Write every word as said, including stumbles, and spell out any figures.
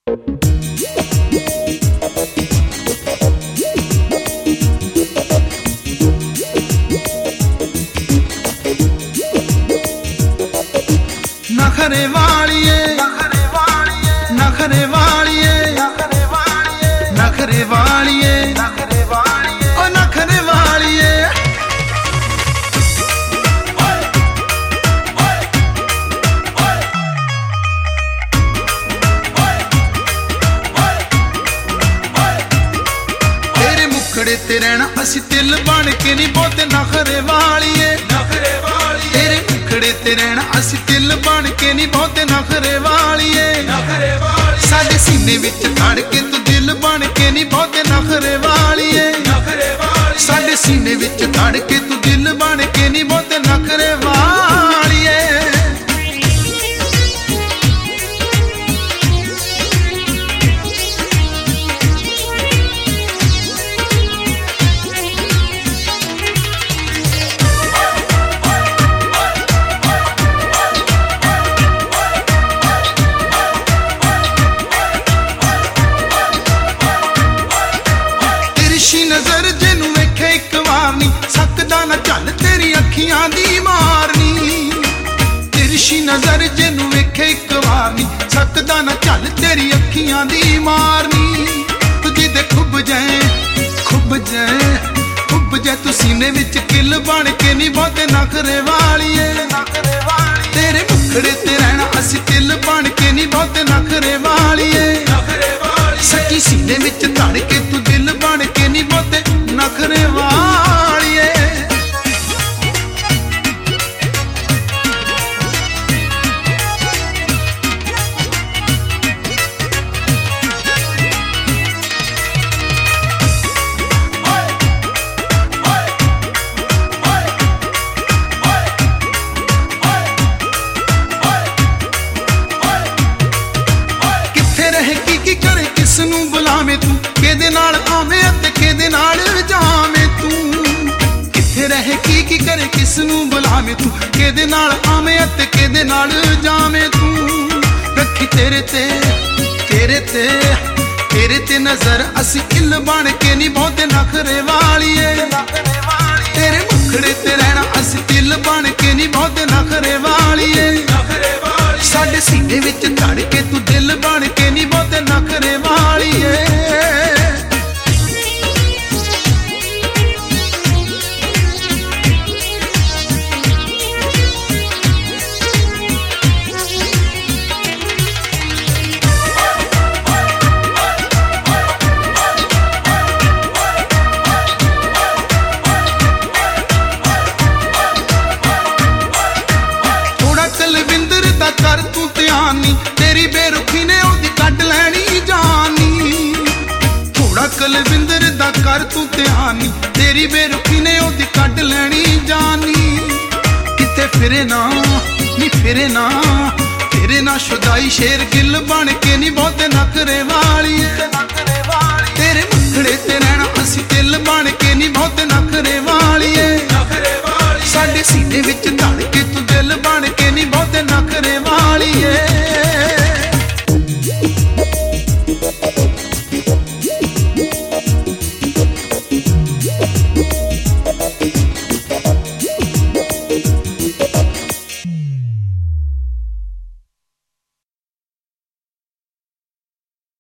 नखरे वालिए नखरे वालिए नखरे वालिए ओ नखरे वालिए तेरे मुखड़े ते रहना असी तिल बन के नहीं बहुते नखरे वालिए तेरे मुखड़े ते रहना असी तिल बन के नहीं बहुते नखरे वालिए साडे सीने विच खड़ के तू दिल बन के नहीं बहुते नखरे वालिए साडे सीने विच खड़ के तू दिल बन के नहीं बहुते नखरे वालिए नजर जिन्नू वेखे एक बार नी सकदा ना चल तेरी अखियां दी मारनी तिरछी नजर जिन्नू वेखे एक बार नी सकदा ना चल तेरी अखियां दी मारनी तुझी दे खुब जाए खुब जाए खुब जाए तू सीने विच किल बन के नी बहुते नखरे वालिए तेरे मुखड़े ते रहना असी तिल बन के नी बहुते नखरे वालिए सच्ची सीने विच धड़ के तू दिल बन के नहीं बहुते नखरे वालिए किथे रहे की की करे किसनू बुलावे तू केदे नाल आवे ते केदे नाल जावे तू किथे रहे की की करे किसनू बुलावे तू केदे नाल आवे ते केदे नाल जावे तू रखी तेरे ते तेरे ते तेरे ते नजर असी किल बन के नहीं बहुते नखरे वालिए तेरे मुखड़े ते रहना असी तिल बन के नहीं बहुते नखरे वालिए साडे सीने विच धड़ के तू दिल बन के नहीं बहुते नखरे वालिए कलविंदर दा कर तू ध्यान नी तेरी बेरुखी ने ओदी कट लैनी जानी थोड़ा कलविंदर दा कर तू ध्यान नी तेरी बेरुखी ने ओदी कट लैनी जानी किथे फिरे ना नी फिरे ना फिरे ना शुदाई शेर गिल बन के नी बहुते नखरे वालिए तेरे मुखड़े ते रहना असी दिल बन के नी बहुते नखरे वालिए साडे सीने विच धड़ के तू दिल बन के नहीं बहुते नखरे वालिए।